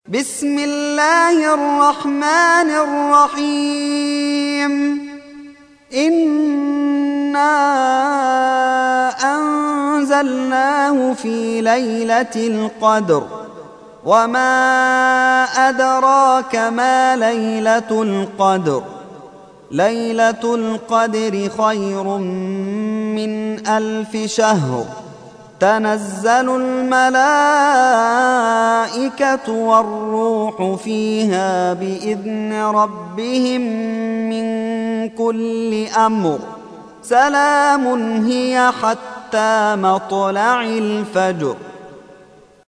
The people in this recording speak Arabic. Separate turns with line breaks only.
بسم الله الرحمن الرحيم. إنا أنزلناه في ليلة القدر وما أدراك ما ليلة القدر. ليلة القدر خير من 1000 شهر. تنزل الملائكة والروح فيها بإذن ربهم من كل أمر. سلام هي حتى مطلع الفجر.